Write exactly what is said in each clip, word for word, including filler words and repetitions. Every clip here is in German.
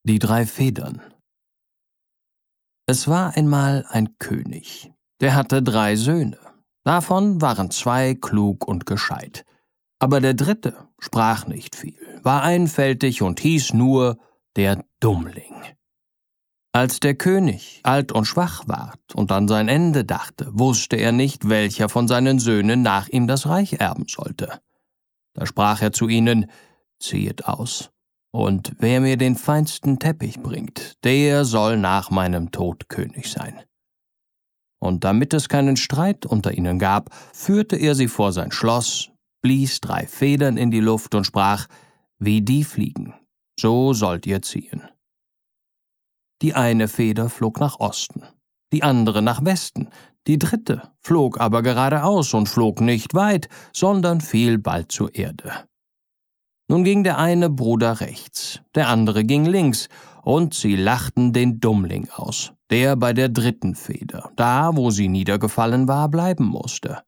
Die drei Federn. Es war einmal ein König, der hatte drei Söhne. Davon waren zwei klug und gescheit. Aber der dritte sprach nicht viel, war einfältig und hieß nur der Dummling. Als der König alt und schwach ward und an sein Ende dachte, wusste er nicht, welcher von seinen Söhnen nach ihm das Reich erben sollte. Da sprach er zu ihnen: Ziehet aus, und wer mir den feinsten Teppich bringt, der soll nach meinem Tod König sein. Und damit es keinen Streit unter ihnen gab, führte er sie vor sein Schloss, blies drei Federn in die Luft und sprach: Wie die fliegen, so sollt ihr ziehen. Die eine Feder flog nach Osten, die andere nach Westen, die dritte flog aber geradeaus und flog nicht weit, sondern fiel bald zur Erde. Nun ging der eine Bruder rechts, der andere ging links, und sie lachten den Dummling aus, der bei der dritten Feder, da wo sie niedergefallen war, bleiben musste.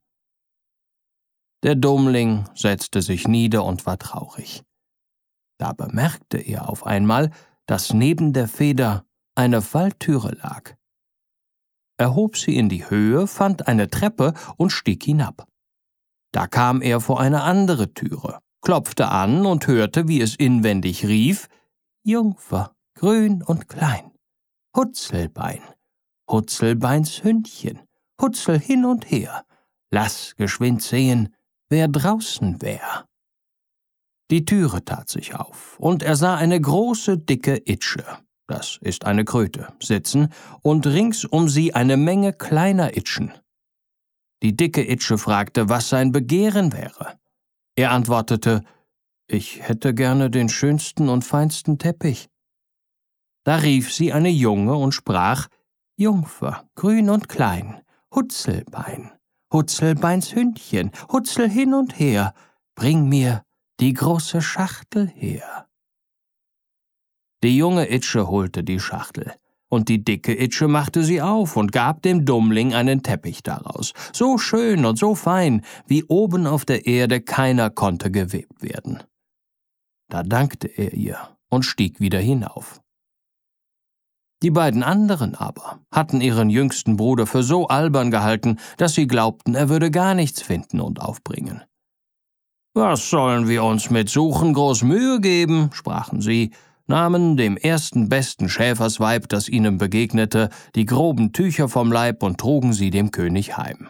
Der Dummling setzte sich nieder und war traurig. Da bemerkte er auf einmal, dass neben der Feder eine Falltüre lag. Er hob sie in die Höhe, fand eine Treppe und stieg hinab. Da kam er vor eine andere Türe, klopfte an und hörte, wie es inwendig rief: Jungfer, grün und klein, Hutzelbein, Hutzelbeins Hündchen, Hutzel hin und her, lass geschwind sehen, wer draußen wär. Die Türe tat sich auf, und er sah eine große, dicke Itsche, das ist eine Kröte, sitzen, und rings um sie eine Menge kleiner Itschen. Die dicke Itsche fragte, was sein Begehren wäre. Er antwortete: Ich hätte gerne den schönsten und feinsten Teppich. Da rief sie eine Junge und sprach: Jungfer, grün und klein, Hutzelbein, Hutzelbeins Hündchen, Hutzel hin und her, bring mir die große Schachtel her. Die junge Itsche holte die Schachtel, und die dicke Itsche machte sie auf und gab dem Dummling einen Teppich daraus, so schön und so fein, wie oben auf der Erde keiner konnte gewebt werden. Da dankte er ihr und stieg wieder hinauf. Die beiden anderen aber hatten ihren jüngsten Bruder für so albern gehalten, dass sie glaubten, er würde gar nichts finden und aufbringen. »Was sollen wir uns mit Suchen groß Mühe geben?« sprachen sie, nahmen dem ersten besten Schäfersweib, das ihnen begegnete, die groben Tücher vom Leib und trugen sie dem König heim.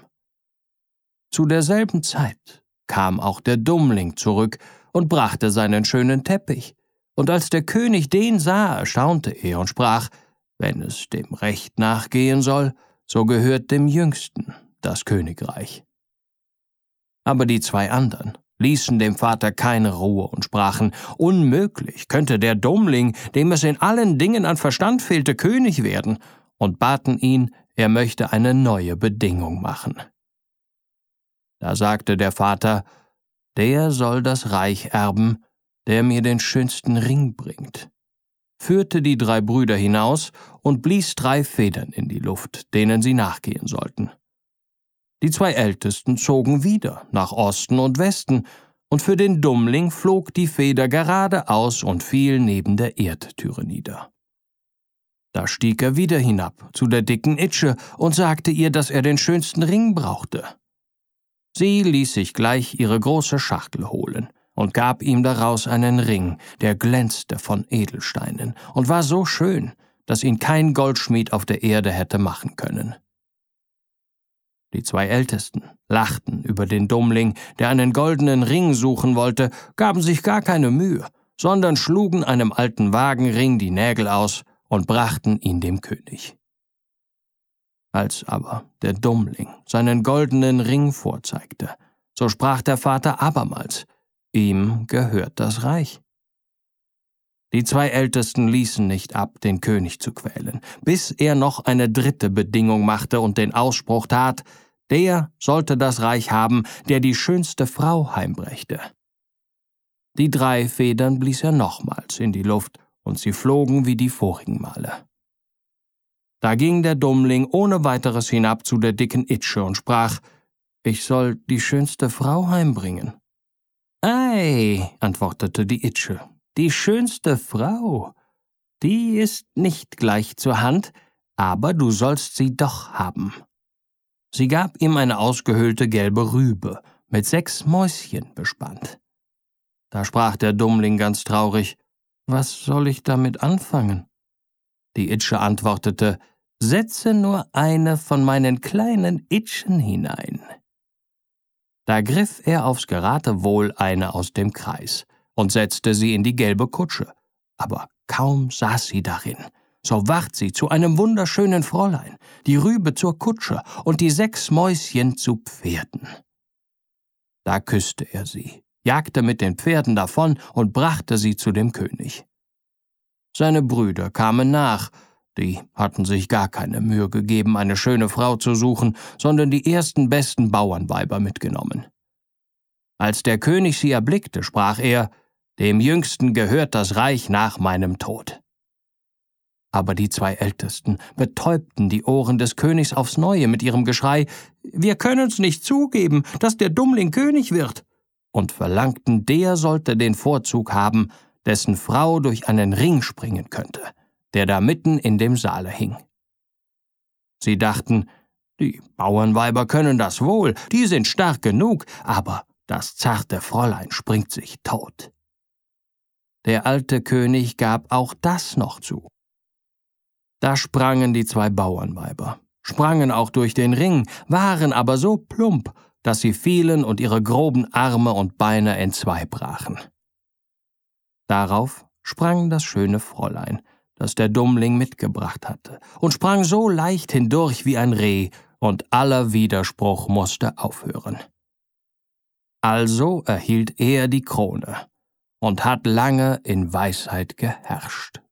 Zu derselben Zeit kam auch der Dummling zurück und brachte seinen schönen Teppich, und als der König den sah, erstaunte er und sprach: Wenn es dem Recht nachgehen soll, so gehört dem Jüngsten das Königreich. Aber die zwei anderen ließen dem Vater keine Ruhe und sprachen: Unmöglich könnte der Dummling, dem es in allen Dingen an Verstand fehlte, König werden, und baten ihn, er möchte eine neue Bedingung machen. Da sagte der Vater: Der soll das Reich erben, der mir den schönsten Ring bringt, führte die drei Brüder hinaus und blies drei Federn in die Luft, denen sie nachgehen sollten. Die zwei Ältesten zogen wieder nach Osten und Westen, und für den Dummling flog die Feder geradeaus und fiel neben der Erdtüre nieder. Da stieg er wieder hinab zu der dicken Itsche und sagte ihr, dass er den schönsten Ring brauchte. Sie ließ sich gleich ihre große Schachtel holen und gab ihm daraus einen Ring, der glänzte von Edelsteinen und war so schön, dass ihn kein Goldschmied auf der Erde hätte machen können. Die zwei Ältesten lachten über den Dummling, der einen goldenen Ring suchen wollte, gaben sich gar keine Mühe, sondern schlugen einem alten Wagenring die Nägel aus und brachten ihn dem König. Als aber der Dummling seinen goldenen Ring vorzeigte, so sprach der Vater abermals: Ihm gehört das Reich. Die zwei Ältesten ließen nicht ab, den König zu quälen, bis er noch eine dritte Bedingung machte und den Ausspruch tat: Der sollte das Reich haben, der die schönste Frau heimbrächte. Die drei Federn blies er nochmals in die Luft, und sie flogen wie die vorigen Male. Da ging der Dummling ohne weiteres hinab zu der dicken Itsche und sprach: Ich soll die schönste Frau heimbringen. »Ei«, antwortete die Itsche, »die schönste Frau, die ist nicht gleich zur Hand, aber du sollst sie doch haben.« Sie gab ihm eine ausgehöhlte gelbe Rübe, mit sechs Mäuschen bespannt. Da sprach der Dummling ganz traurig: »Was soll ich damit anfangen?« Die Itsche antwortete: »Setze nur eine von meinen kleinen Itschen hinein.« Da griff er aufs Geratewohl eine aus dem Kreis und setzte sie in die gelbe Kutsche. Aber kaum saß sie darin, so ward sie zu einem wunderschönen Fräulein, die Rübe zur Kutsche und die sechs Mäuschen zu Pferden. Da küsste er sie, jagte mit den Pferden davon und brachte sie zu dem König. Seine Brüder kamen nach, die hatten sich gar keine Mühe gegeben, eine schöne Frau zu suchen, sondern die ersten besten Bauernweiber mitgenommen. Als der König sie erblickte, sprach er: »Dem Jüngsten gehört das Reich nach meinem Tod.« Aber die zwei Ältesten betäubten die Ohren des Königs aufs Neue mit ihrem Geschrei: »Wir können's nicht zugeben, dass der Dummling König wird«, und verlangten, der sollte den Vorzug haben, dessen Frau durch einen Ring springen könnte, der da mitten in dem Saale hing. Sie dachten, die Bauernweiber können das wohl, die sind stark genug, aber das zarte Fräulein springt sich tot. Der alte König gab auch das noch zu. Da sprangen die zwei Bauernweiber, sprangen auch durch den Ring, waren aber so plump, dass sie fielen und ihre groben Arme und Beine entzwei brachen. Darauf sprang das schöne Fräulein, das der Dummling mitgebracht hatte, und sprang so leicht hindurch wie ein Reh, und aller Widerspruch musste aufhören. Also erhielt er die Krone und hat lange in Weisheit geherrscht.